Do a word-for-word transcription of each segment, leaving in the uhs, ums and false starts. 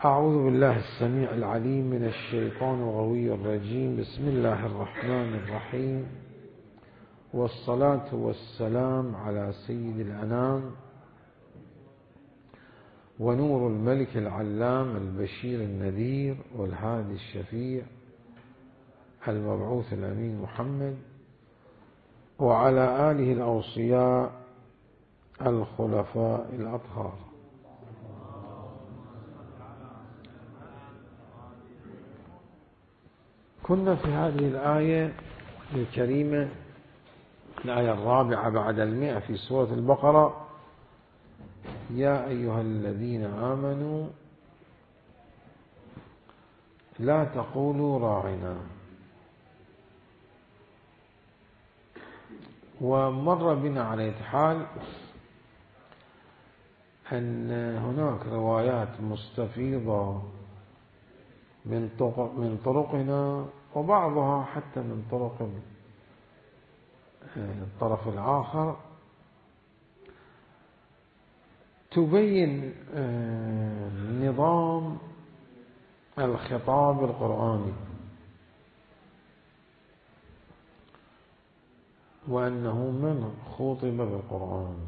أعوذ بالله السميع العليم من الشيطان الغوي الرجيم. بسم الله الرحمن الرحيم، والصلاة والسلام على سيد الأنام ونور الملك العلام البشير النذير والهادي الشفيع المبعوث الأمين محمد، وعلى آله الأوصياء الخلفاء الأطهار. كنا في هذه الآية الكريمة، الآية الرابعة بعد المئة في سورة البقرة: يا أيها الذين آمنوا لا تقولوا راعنا. ومر بنا على حال أن هناك روايات مستفيضة من طرقنا، وبعضها حتى من طرق الطرف الآخر، تبين نظام الخطاب القرآني، وأنه من خوطب بالقرآن.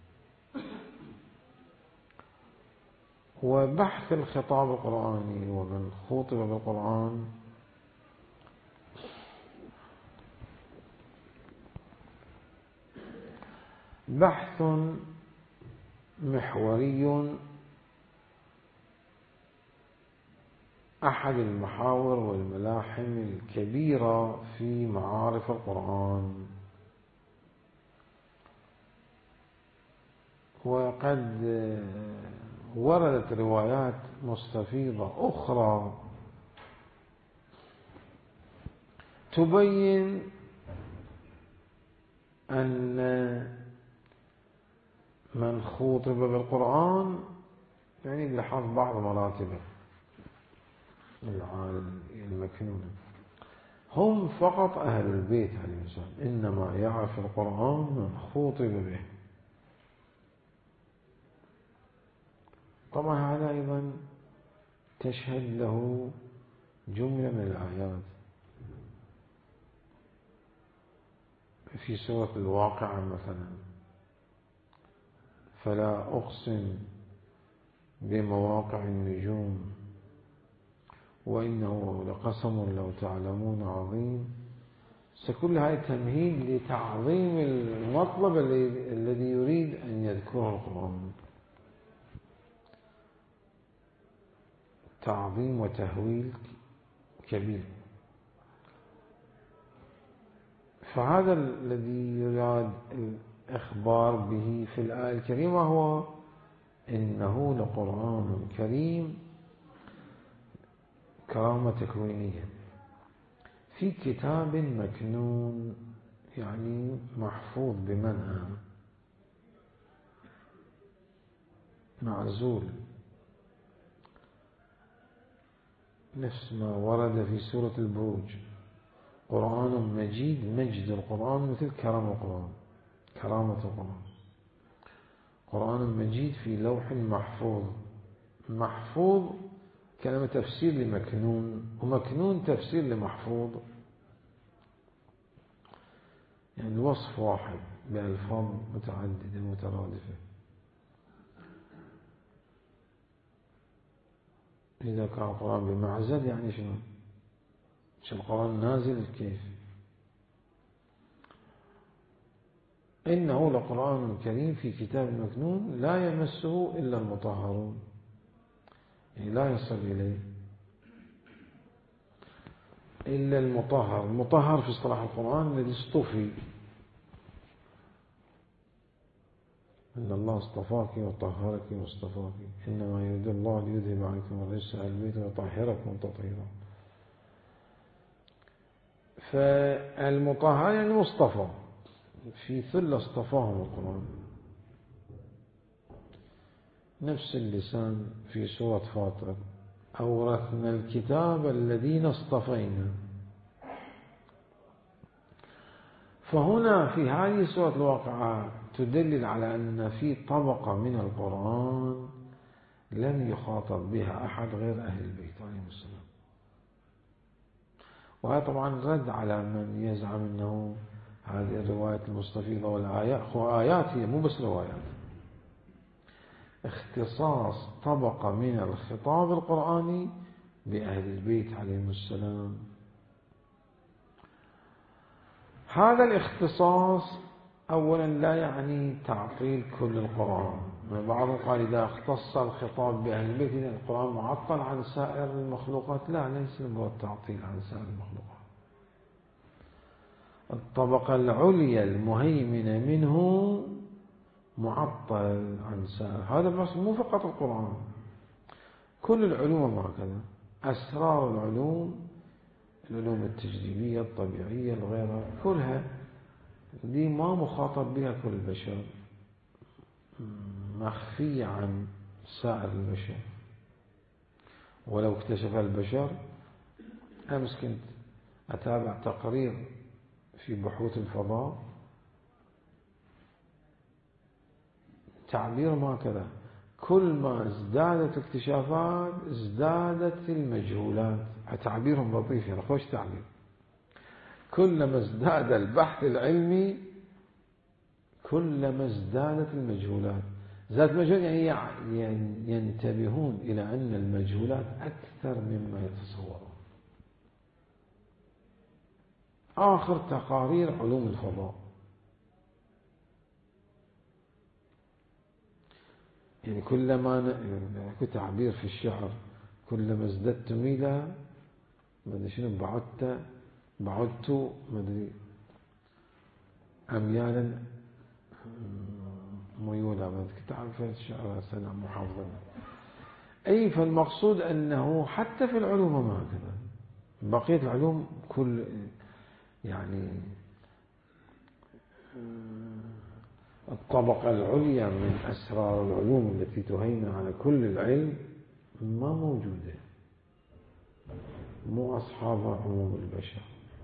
وبحث الخطاب القرآني ومن خوطب بالقرآن بحث محوري، أحد المحاور والملاحم الكبيرة في معارف القرآن. وقد وردت روايات مستفيضة أخرى تبين أن من خوطب بالقرآن يعني بلحاظ بعض مراتبه العالم المكنون هم فقط أهل البيت عليه السلام، إنما يعرف القرآن من خوطب به. طبعا هذا أيضا تشهد له جملة من الآيات في سورة الواقعة مثلا: فلا أقسم بمواقع النجوم وإنه لقسم لو تعلمون عظيم. سكل هذا تمهيد لتعظيم المطلب الذي يريد أن يذكره القرآن، تعظيم وتهويل كبير. فهذا الذي يراد الإخبار به في الآية الكريمة هو إنه لقرآن كريم، كرامة تكوينية، في كتاب مكنون، يعني محفوظ بمنع، معزول، نفس ما ورد في سورة البروج: قرآن مجيد. مجد القرآن مثل كرم القرآن، كرامة القرآن. قرآن مجيد في لوح محفوظ. محفوظ كلمة تفسير لمكنون، ومكنون تفسير لمحفوظ، يعني الوصف واحد بألفاظ متعددة مترادفة. إذا كان القرآن بمعزل يعني شنو؟ مش القرآن نازل كيف؟ إنه لقرآن كريم في كتاب مكنون لا يمسه إلا المطهرون، يعني لا يصل إليه إلا المطهر. المطهر في اصطلاح القرآن الذي اصطفي، إن الله اصطفاك وطهرك واصطفاك، إنما يريد الله ليذهب عنكم الرجس أهل البيت ويطهركم تطهيرا. فالمطهر يعني مصطفى، في ثلة اصطفاهم القرآن. نفس اللسان في سورة فاطر: أورثنا الكتاب الذين اصطفينا. فهنا في هذه سورة الواقعة تدلل على أن في طبقة من القرآن لم يخاطب بها أحد غير أهل البيت عليهم السلام. وهذا طبعا رد على من يزعم أنه هذه الرواية المستفيضة والآيات، هو آيات هي مو بس روايات، اختصاص طبقة من الخطاب القرآني بأهل البيت عليهم السلام. هذا الاختصاص أولا لا يعني تعطيل كل القرآن. بعضهم قال إذا اختص الخطاب بأهل البيت إذا القرآن معطل عن سائر المخلوقات. لا، ليس المراد تعطيل عن سائر المخلوقات. الطبقة العليا المهيمنة منه معطل عن سائر. هذا بس مو فقط القرآن، كل العلوم هكذا. أسرار العلوم، العلوم التجريبية الطبيعية الغيرها، كلها دي ما مخاطب بها كل البشر، مخفية عن سائر البشر. ولو اكتشف البشر، أمس كنت أتابع تقرير في بحوث الفضاء، تعبير ما كذا، كل ما ازدادت الاكتشافات ازدادت المجهولات. تعبيرهم لطيف يعني، خوش تعبير. كلما ازداد البحث العلمي كلما ازدادت المجهولات. زادت المجهولات يعني ينتبهون إلى أن المجهولات أكثر مما يتصورون. آخر تقارير علوم الفضاء، يعني كلما تعبير في الشعر، كلما ازددت ميلا ما ادري شنو، بعدت بعدت ما ادري اميالا ميولا، ما كنت اعرف الشعر سنة محافظا. اي فالمقصود انه حتى في العلوم ما هكذا، بقية العلوم كل يعني الطبقة العليا من أسرار العلوم التي تهيمن على كل العلم ما موجودة، مو أصحاب عموم البشر،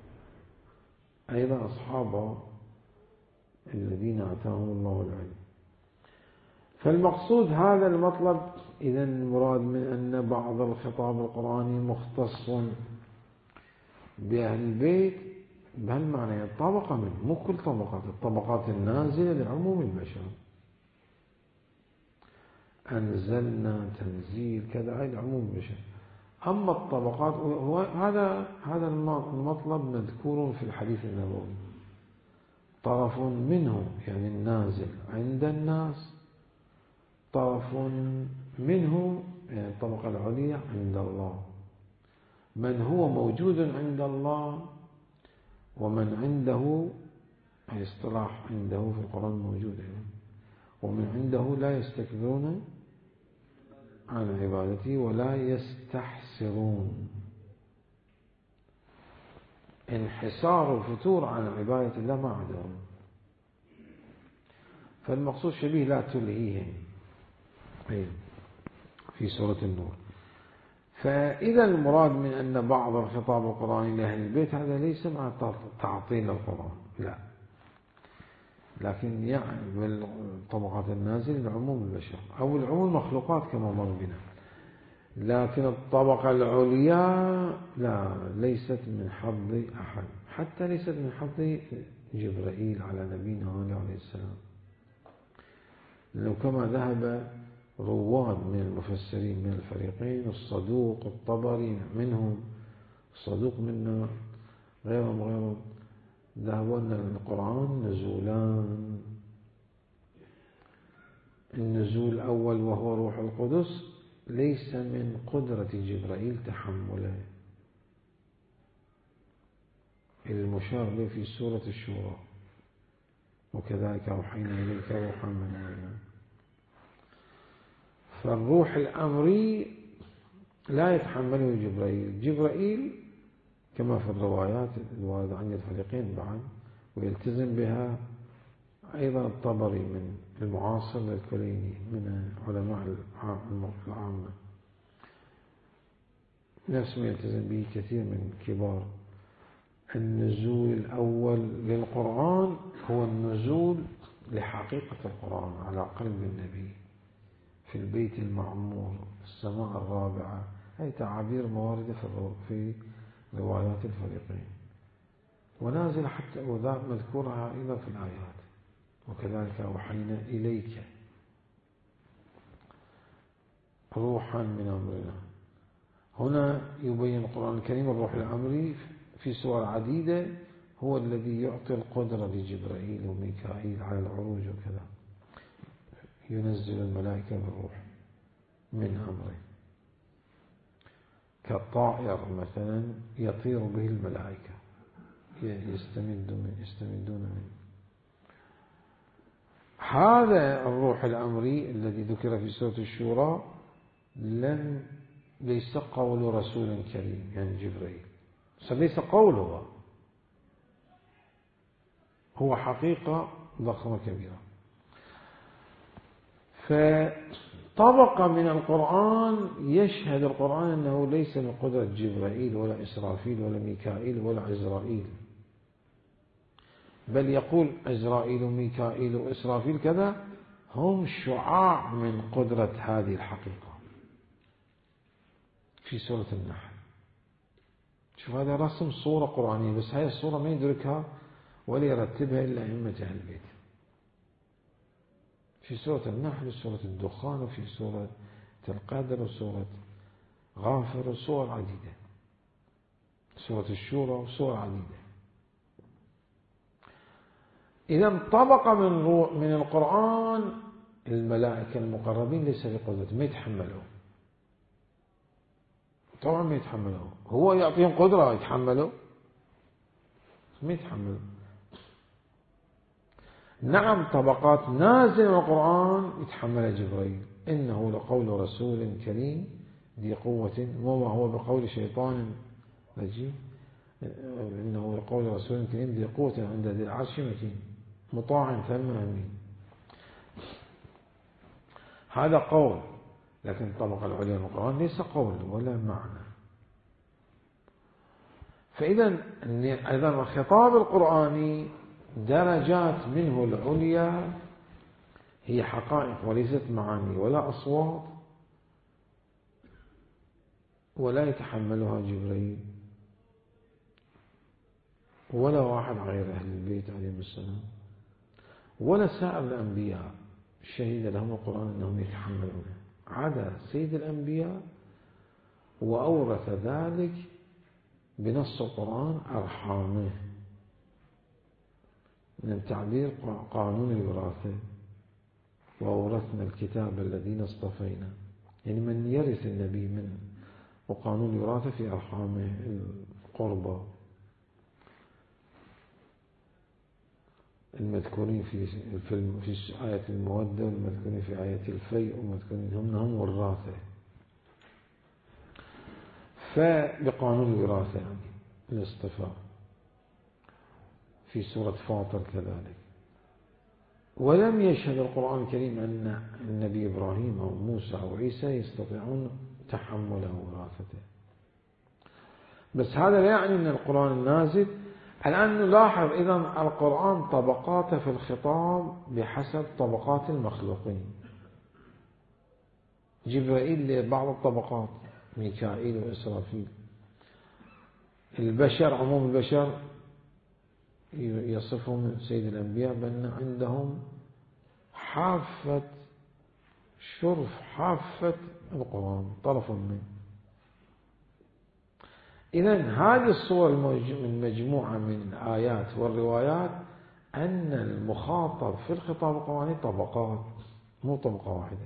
أيضا أصحاب الذين آتاهم الله العلم. فالمقصود هذا المطلب. إذن المراد من أن بعض الخطاب القرآني مختص بأهل البيت بهالمعنى، طبقة منه، مو كل طبقات، الطبقات النازلة لعموم البشر. أنزلنا تنزيل كذا، هاي لعموم البشر. أما الطبقات هذا هذا المطلب مذكور في الحديث النبوي، طرف منه يعني النازل عند الناس، طرف منه يعني الطبقة العليا عند الله، من هو موجود عند الله ومن عنده اصطلاح عنده في القرآن موجود يعني. ومن عنده لا يستكبرون عن عبادته ولا يستحسرون، انحسار وفتور عن عبادة الله ما عندهم. فالمقصود شبيه لا تلهيهم في سورة النور. فإذا المراد من أن بعض الخطاب القرآني لأهل البيت هذا ليس مع تعطيل القرآن، لا، لكن يعني بالطبقات النازلة لعموم البشر أو العموم المخلوقات كما مر بنا. لكن الطبقة العليا لا، ليست من حظ أحد، حتى ليست من حظ جبرائيل على نبينا عليه السلام. لأنه كما ذهب رواد من المفسرين من الفريقين، الصدوق الطبري منهم، الصدوق منا غيرهم غيرهم، ذهبوا أن القرآن نزولان. النزول الأول وهو روح القدس ليس من قدرة جبرائيل تحمله، المشار به في سورة الشورى، وكذلك أوحينا إليك روحا من أمرنا. فالروح الأمري لا يتحمله جبرائيل. جبرائيل كما في الروايات الواردة عن الفريقين بعد، ويلتزم بها أيضا الطبري من المعاصر للكليني من علماء العامة، نفس ما يلتزم به كثير من كبار. النزول الأول للقرآن هو النزول لحقيقة القرآن على قلب النبي في البيت المعمور، السماء الرابعة، هي تعابير مواردة في روايات الفريقين، ونازل حتى وذا مذكورها أيضا في الآيات، وكذلك أوحينا إليك روحا من أمرنا. هنا يبين القرآن الكريم الروح الأمري في سور عديدة هو الذي يعطي القدرة لجبرائيل وميكائيل على العروج وكذا، ينزل الملائكة بالروح من أمره، كالطائر مثلا يطير به الملائكة يستمد من يستمدون منه. هذا الروح الأمري الذي ذكر في سورة الشورى لم ليس قول رسول كريم يعني جبريل، ليس قوله، هو حقيقة ضخمة كبيرة. فطبقة من القرآن يشهد القرآن أنه ليس من قدرة جبرائيل ولا إسرافيل ولا ميكائيل ولا عزرائيل، بل يقول عزرائيل وميكائيل وإسرافيل كذا هم شعاع من قدرة هذه الحقيقة في سورة النحل. شوف هذا رسم صورة قرآنية، بس هاي الصورة ما يدركها ولا يرتبها إلا أئمة أهل البيت. في سورة النحل وسورة الدخان وفي سورة القدر وسورة غافر وسور عديدة، سورة الشورى وسور عديدة. إذا طبقة من من القرآن الملائكة المقربين ليس بقدرة، ما يتحملوا، طبعا ما يتحملوا، هو يعطيهم قدرة يتحملوا، ما يتحملوا. نعم طبقات نازل من القرآن يتحمل جبريل، إنه لقول رسول كريم ذي قوة وما هو بقول شيطان رجيم، إنه لقول رسول كريم ذي قوة عند ذي العرش مكين مطاع ثم أمين. هذا قول، لكن الطبقة العليا من القرآن ليس قول ولا معنى. فإذا أيضا الخطاب القرآني درجات منه العليا هي حقائق وليست معاني ولا أصوات، ولا يتحملها جبريل ولا واحد غير أهل البيت عليهم السلام ولا سائر الأنبياء شهد لهم القرآن أنهم يتحملون، عدا سيد الأنبياء وأورث ذلك بنص القرآن أرحامه، من التعبير قانون الوراثة، وأورثنا الكتاب الذين اصطفينا، يعني من يرث النبي منه، وقانون الوراثة في أرحامه القربى المذكورين في في آية المودة والمذكورين في آية الفيء والمذكورين هم هم وراثة، فبقانون الوراثة يعني الاصطفاء في سورة فاطر كذلك. ولم يشهد القرآن الكريم أن النبي إبراهيم أو موسى أو عيسى يستطيعون تحمله وراثته، بس هذا لا يعني أن القرآن النازل. الآن نلاحظ إذن القرآن طبقات في الخطاب بحسب طبقات المخلوقين، جبرائيل لبعض الطبقات، ميكائيل وإسرافيل. البشر عموم البشر يصفهم سيد الأنبياء بأن عندهم حافة شرف، حافة القرآن طرف منه. إذن هذه الصور من مجموعة من الآيات والروايات أن المخاطب في الخطاب القرآني طبقات، مو طبقة واحدة.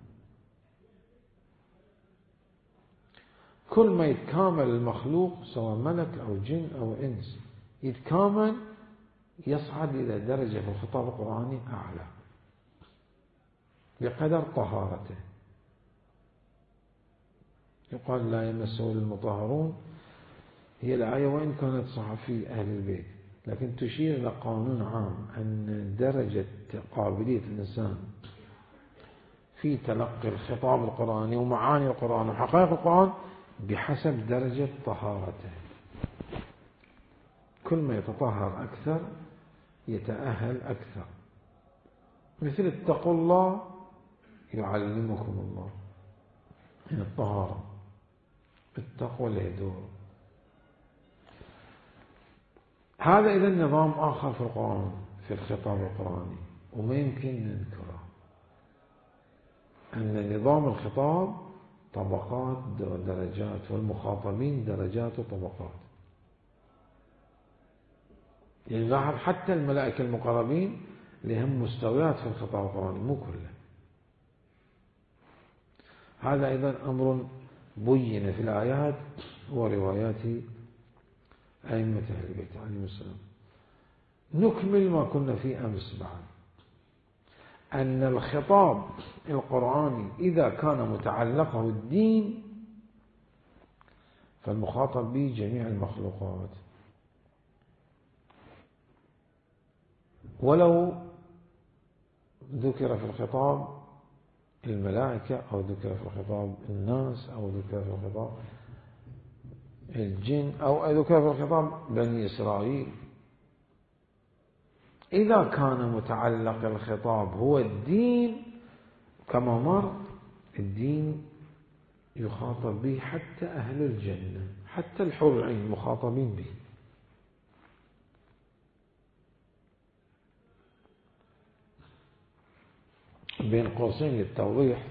كل ما يتكامل المخلوق سواء ملك أو جن أو إنس يتكامل يصعد إلى درجة في الخطاب القرآني أعلى بقدر طهارته. يقال لا يمسه المطهرون، هي الآية وإن كانت صحفي أهل البيت لكن تشير إلى قانون عام أن درجة قابلية الإنسان في تلقي الخطاب القرآني ومعاني القرآن وحقائق القرآن بحسب درجة طهارته. كل ما يتطهر أكثر يتأهل أكثر. مثل اتقوا الله يعلمكم الله، من الطهارة التقوى له دور. هذا إذا نظام آخر في القرآن، في الخطاب القرآني، وما يمكن ننكره، أن نظام الخطاب طبقات ودرجات، والمخاطبين درجات وطبقات. يعني لاحظ حتى الملائكة المقربين لهم مستويات في الخطاب القرآني، مو كله. هذا أيضا أمر بين في الآيات وروايات أئمة أهل البيت عليهم السلام. نكمل ما كنا فيه أمس بعد، أن الخطاب القرآني إذا كان متعلقه الدين فالمخاطب به جميع المخلوقات، ولو ذكر في الخطاب الملائكة أو ذكر في الخطاب الناس أو ذكر في الخطاب الجن أو ذكر في الخطاب بني إسرائيل، إذا كان متعلق الخطاب هو الدين كما مر، الدين يخاطب به حتى أهل الجنة، حتى الحور العين مخاطبين به. بين قوسين للتوضيح،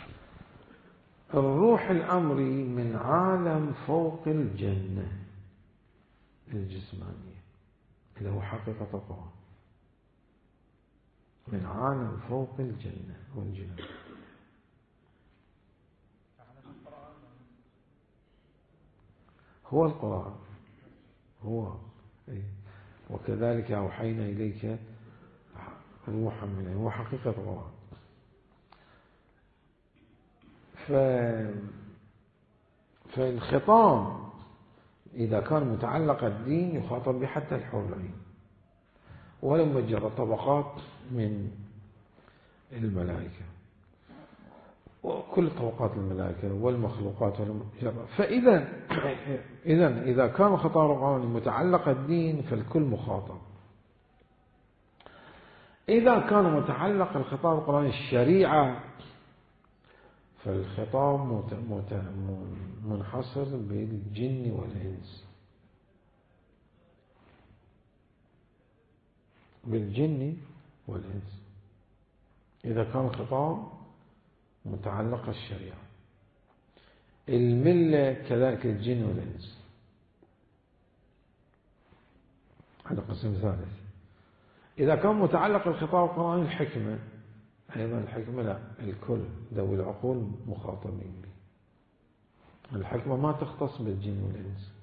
الروح الأمري من عالم فوق الجنة الجسمانية اللي هو حقيقة القرآن، من عالم فوق الجنة والجنة. هو القرآن هو إيه؟ وكذلك أوحينا إليك روحا منه، هو حقيقة القرآن. ف... فالخطاب إذا كان متعلق الدين يخاطب به حتى الحور العين، ولم يجرى طبقات من الملائكة وكل طبقات الملائكة والمخلوقات والمجرى. فإذا إذا إذا كان الخطاب القرآني متعلق الدين فالكل مخاطب. إذا كان متعلق الخطاب القرآني الشريعة فالخطاب منحصر بالجن والإنس، بالجن والإنس إذا كان الخطاب متعلق الشريعة. الملة كذلك الجن والإنس، هذا قسم ثالث. إذا كان متعلق الخطاب القرآني الحكمة، أيضا الحكمة لا، الكل ذوي العقول مخاطبين به. الحكمة ما تختص بالجن والإنس.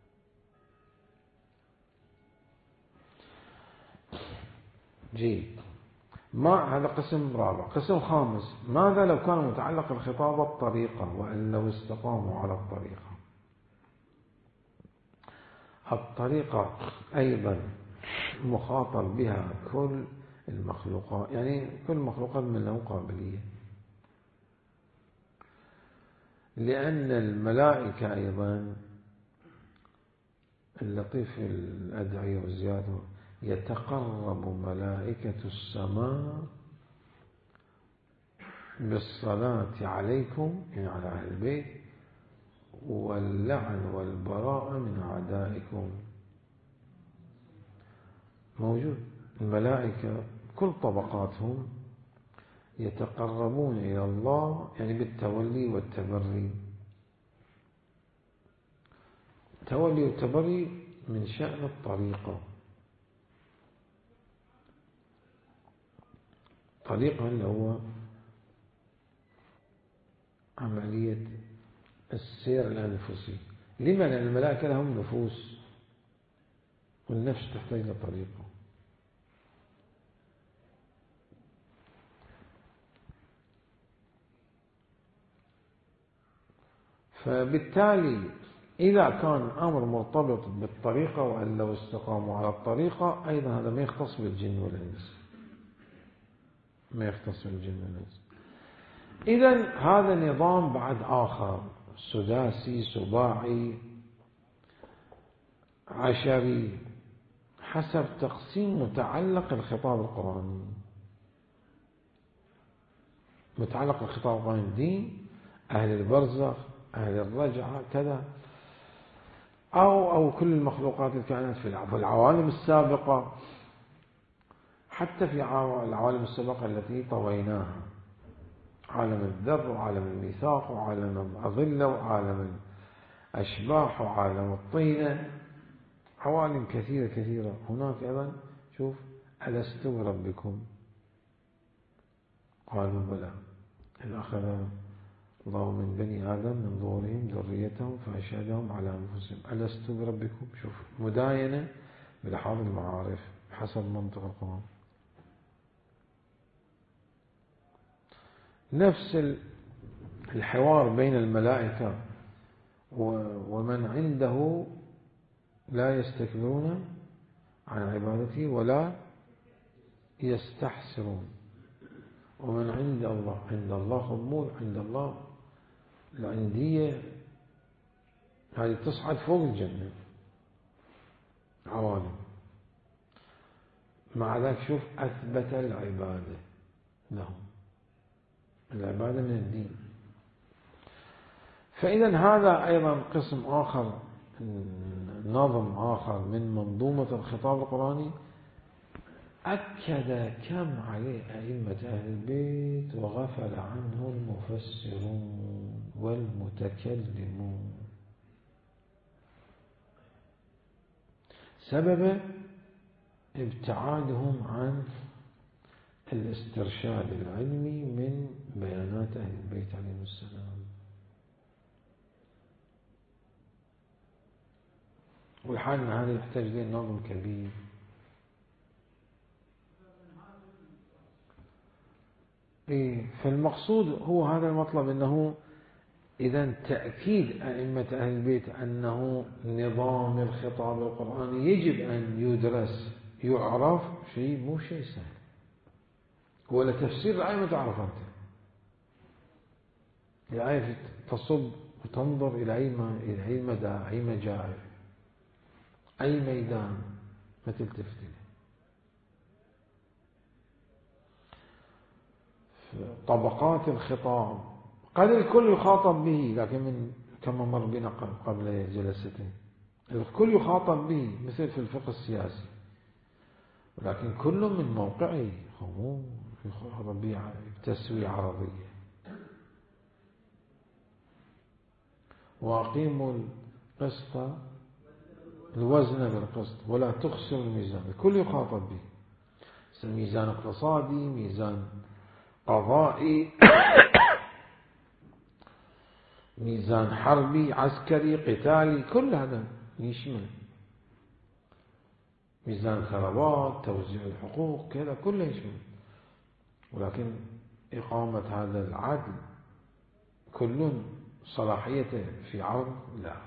جيد. ما هذا قسم رابع. قسم خامس، ماذا لو كان متعلق الخطاب الطريقة وأن لو استقاموا على الطريقة؟ الطريقة أيضا مخاطب بها كل المخلوقات، يعني كل المخلوقات من له قابلية، لأن الملائكة أيضا اللطيف في الأدعية والزيادة، يتقرب ملائكة السماء بالصلاة عليكم يعني على أهل البيت واللعن والبراءة من أعدائكم. موجود الملائكة كل طبقاتهم يتقربون إلى الله يعني بالتولي والتبري. التولي والتبري من شأن الطريقة. طريقة اللي هو عملية السير الأنفسي. لما؟ لأن الملائكة لهم نفوس والنفس تحتاج إلى طريقة. فبالتالي إذا كان أمر مرتبط بالطريقة وأن لو استقاموا على الطريقة، أيضا هذا ما يختص بالجن والإنس، ما يختص بالجن والإنس. إذن هذا نظام بعد آخر سداسي سباعي عشري حسب تقسيم متعلق الخطاب القرآني. متعلق بالخطاب القرآني الدين، أهل البرزخ، أهل الرجعة، كذا، أو أو كل المخلوقات الكائنات في العوالم السابقة، حتى في العوالم السابقة التي طويناها، عالم الذر وعالم الميثاق وعالم الأظلة وعالم الأشباح وعالم الطينة، عوالم كثيرة كثيرة. هناك أيضا شوف ألست بربكم؟ قالوا بلى، إذ أخذ الله من بني آدم من ظهورهم ذريتهم فأشهدهم على أنفسهم ألست بربكم. شوف مداينة بلحاظ المعارف حسب منطق القرآن. نفس الحوار بين الملائكة ومن عنده لا يستكبرون عن عبادته ولا يستحسرون، ومن عند الله عند الله قبول، عند الله العندية هذه تصعد فوق الجنة عوالم. مع ذلك شوف أثبت العبادة لهم، العبادة من الدين. فإذا هذا أيضا قسم آخر، نظم آخر من منظومة الخطاب القرآني أكد كم عليه أئمة أهل البيت وغفل عنه المفسرون والمتكلمون. سبب ابتعادهم عن الاسترشاد العلمي من بيانات أهل البيت عليهم السلام. والحال أن هذا يحتاج إلى نظم كبير. فالمقصود هو هذا المطلب، أنه إذا تأكيد أئمة أهل البيت أنه نظام الخطاب القرآني يجب أن يدرس يعرف، شيء مو شيء سهل، ولا تفسير الآية ما تعرف أنت. الآية تصب وتنظر إلى أي إلى أي مدى، أي مجال، أي ميدان ما تلتفت إليه. طبقات الخطاب قد الكل يخاطب به، لكن من كما مر بنا قبل جلستين الكل يخاطب به مثل في الفقه السياسي، ولكن كل من موقعه، هو ربيع تسوية عربية. وأقيموا القسط الوزن بالقسط ولا تخسروا الميزان، الكل يخاطب به، ميزان اقتصادي، ميزان قضائي، ميزان حربي عسكري قتالي، كل هذا يشمل ميزان ثروات، توزيع الحقوق، كذا كله يشمل. ولكن إقامة هذا العدل كل صلاحيته في عرض، لا،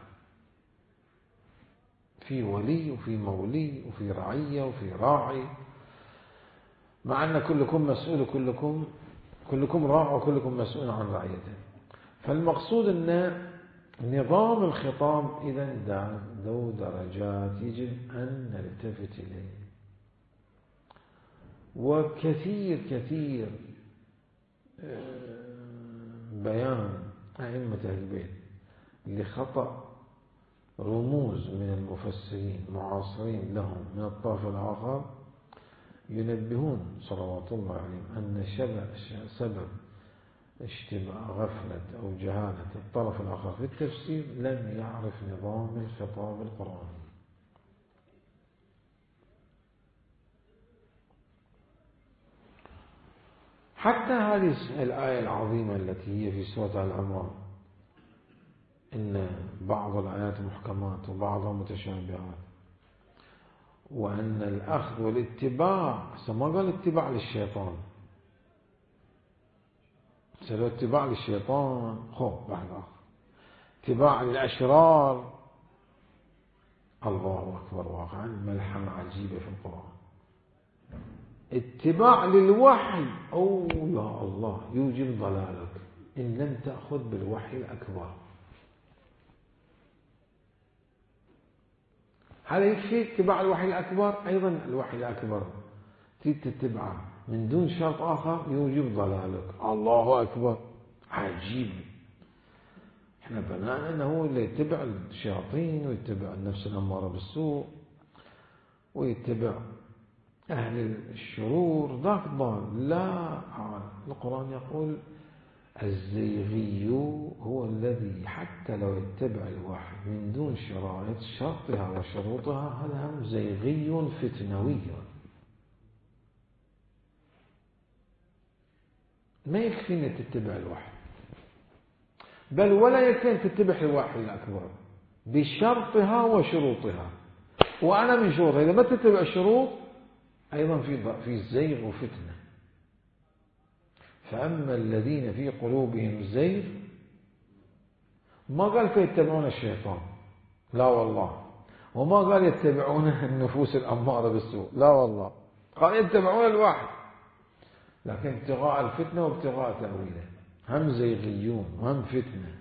في ولي وفي مولي وفي رعية وفي راعي، مع أن كلكم مسؤول، كلكم كلكم راع وكلكم مسؤول عن رعيته. فالمقصود أن نظام الخطاب إذا ذو درجات يجب أن نلتفت إليه. وكثير كثير بيان أئمة أهل البيت لخطأ رموز من المفسرين معاصرين لهم من الطرف الآخر ينبهون صلوات الله عليهم أن سبب اشتباه غفلة أو جهالة الطرف الآخر في التفسير لم يعرف نظام الخطاب القرآني. حتى هذه الآية العظيمة التي هي في سورة آل عمران، إن بعض الآيات محكمات وبعضها متشابهات، وأن الأخذ والاتباع، ما قال اتباع للشيطان، سلو اتباع للشيطان خوف بعد آخر، اتباع للأشرار، الله أكبر، واقعا ملحمة عجيبة في القرآن. اتباع للوحي، أو يا الله يوجب ضلالك إن لم تأخذ بالوحي الأكبر. هذا يكفي اتباع الوحي الأكبر. أيضا الوحي الأكبر تتبعه من دون شرط آخر يوجب ضلالك. الله أكبر، عجيب. احنا بناء أنه اللي يتبع الشياطين ويتبع النفس الأمارة بالسوء ويتبع أهل الشرور ذاك ضال. لا، القرآن يقول الزيغي هو الذي حتى لو يتبع الوحي من دون شرائط شرطها وشروطها هذا هم زيغي فتنوي، ما يكفي أن تتبع الوحي، بل ولا يكفي أن تتبع الوحي الأكبر بشرطها وشروطها. وأنا من شروطها إذا ما تتبع الشروط أيضا في في زيغ وفتنة. فأما الذين في قلوبهم زيغ ما قال فيتبعون الشيطان، لا والله، وما قال يتبعون النفوس الأمارة بالسوء، لا والله، قال يتبعون الوحي، لكن ابتغاء الفتنة وابتغاء تأويله. هم زيغيون وهم فتنة.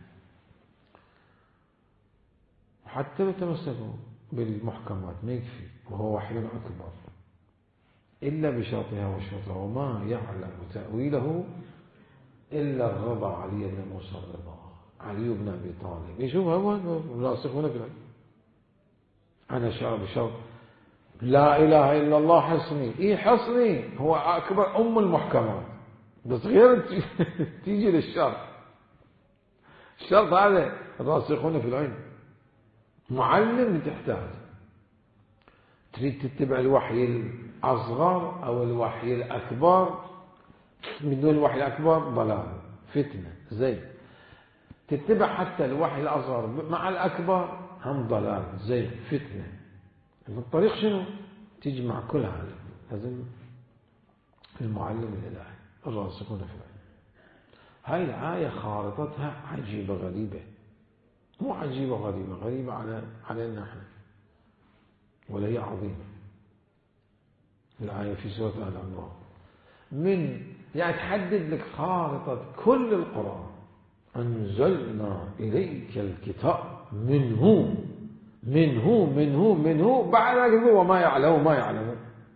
حتى لو تمسكوا بالمحكمات ما يكفي، وهو وحي أكبر إلا بشرطها وشروطها، وما يعلم تأويله إلا الرضا. علي بن موسى الرضا، علي بن أبي طالب، يشوف هو راسخون في العلم. أنا شرب شرط لا إله إلا الله حصني، إيه حصني هو أكبر أم المحكمات، بس غير تيجي للشرط. الشرط هذا الراسخون في العلم، معلم تحتاج. تريد تتبع الوحي الأصغر أو الوحي الأكبر، من دون الوحي الأكبر ضلال فتنة زي. تتبع حتى الوحي الأصغر مع الأكبر هم ضلال زي فتنة. الطريق شنو؟ تجمع كل هذا. لازم المعلم الإلهي الراسخون في العلم. هاي الآية خارطتها عجيبة غريبة، مو عجيبة غريبة، غريبة على علينا احنا، ولا هي عظيمة. الآية في سورة آل عمران من يعني تحدد لك خارطة كل القرآن. أنزلنا إليك الكتاب منه منه منه منه بعد ذلك وما يعلم وما يعلم.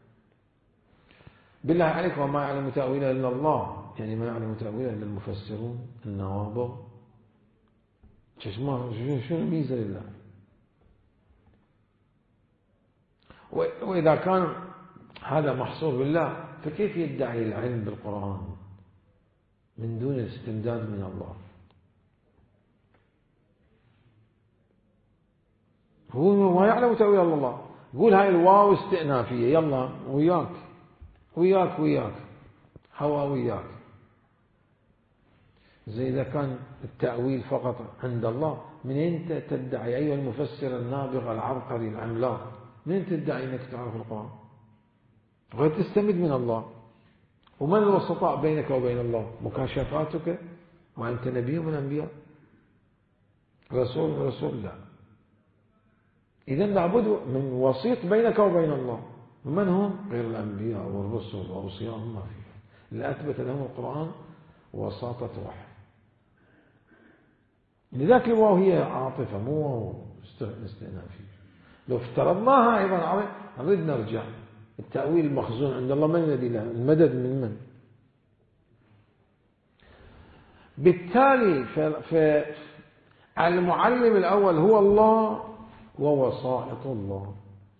بالله عليك وما يعلم تأويله إلا الله، يعني ما يعلم تأويله إلا المفسرون النوابغ. شو الميزة لله؟ وإذا كان هذا محصور بالله فكيف يدعي العلم بالقرآن من دون الاستمداد من الله؟ هو ما يعلم تأويل الله. قول هاي الواو استئنافية، يلا وياك وياك وياك هوا وياك. زي إذا كان التأويل فقط عند الله، من أنت تدعي أيها المفسر النابغ العبقري العملاق، من أنت تدعي أنك تعرف القرآن؟ غير تستمد من الله. ومن الوسطاء بينك وبين الله؟ مكاشفاتك، وأنت نبي من الأنبياء، رسول من رسول. لا، إذا لابد من وسيط بينك وبين الله. من هم؟ غير الأنبياء والرسل وأوصياءهم ما فيه. اللي أثبت لهم القرآن وساطة وحي. لذلك الواو هي عاطفة مو واو استئنافية. لو افترضناها أيضا نريد نرجع. التأويل المخزون عند الله من الذي له المدد؟ من من؟ بالتالي فالمعلم الأول هو الله ووسائط الله.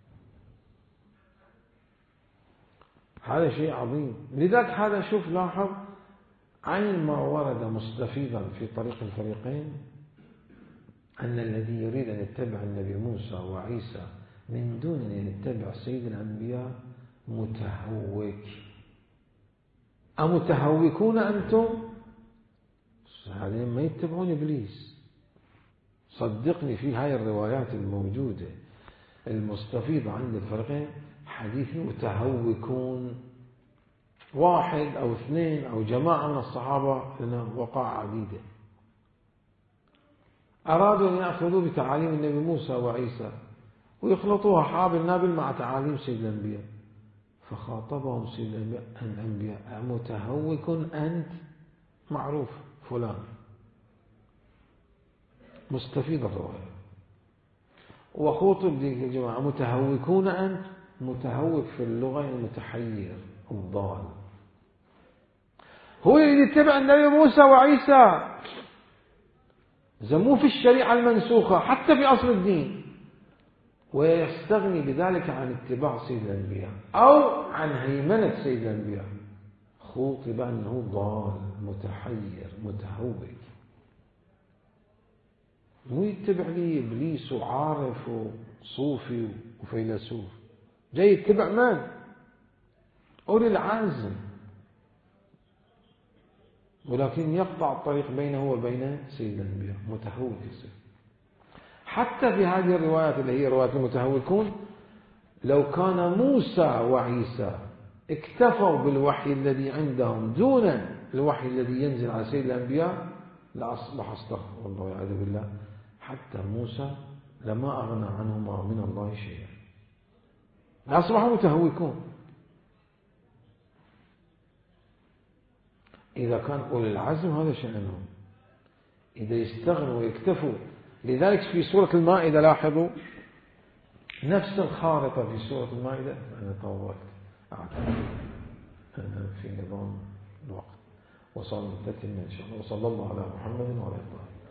هذا شيء عظيم. لذلك هذا شوف لاحظ عين ما ورد مستفيضا في طريق الفريقين أن الذي يريد أن يتبع النبي موسى وعيسى من دون أن يتبع سيد الأنبياء متهوك. أمتهوكون أنتم؟ هذين ما يتبعون إبليس. صدقني في هاي الروايات الموجودة المستفيضة عند الفريقين حديث متهوكون، واحد أو اثنين أو جماعة من الصحابة لأنه وقع عديدة أرادوا أن يأخذوا بتعاليم النبي موسى وعيسى ويخلطوها حابل نابل مع تعاليم سيد الأنبياء، فخاطبهم سيد الأنبياء متهوك أنت؟ معروف فلان. مستفيد الرواية. وخوطب ديك يا جماعة متهوكون أنت؟ متهوك في اللغة المتحير الضال هو اللي يتبع النبي موسى وعيسى، زموه في الشريعة المنسوخة حتى في أصل الدين، ويستغني بذلك عن اتباع سيد الأنبياء أو عن هيمنة سيد الأنبياء، خوطب أنه ضال متحير متهوك، مو يتبع لي إبليس وعارف وصوفي وفيلسوف، جاي يتبع من؟ أولي العزم، ولكن يقطع الطريق بينه وبين سيد الأنبياء، متهوك يصير. حتى في هذه الروايات اللي هي روايات المتهوكون، لو كان موسى وعيسى اكتفوا بالوحي الذي عندهم دون الوحي الذي ينزل على سيد الأنبياء لأصبح، استغفر الله والعياذ بالله، حتى موسى لما أغنى عنهما من الله شيئا، لأصبحوا متهوكون. إذا كان أولي العزم هذا شأنهم، إذا يستغنوا ويكتفوا. لذلك في سورة المائدة لاحظوا نفس الخارطة في سورة المائدة. أنا طولت في نظام الوقت، وصلى الله إن شاء الله، وصلى الله على محمد وعلى آله.